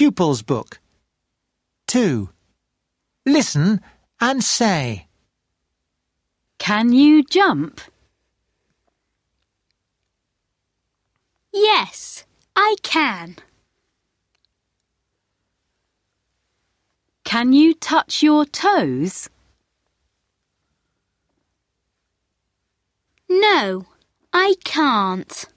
Pupils book. 2. Listen and say. Can you jump? Yes, I can. Can you touch your toes? No, I can't.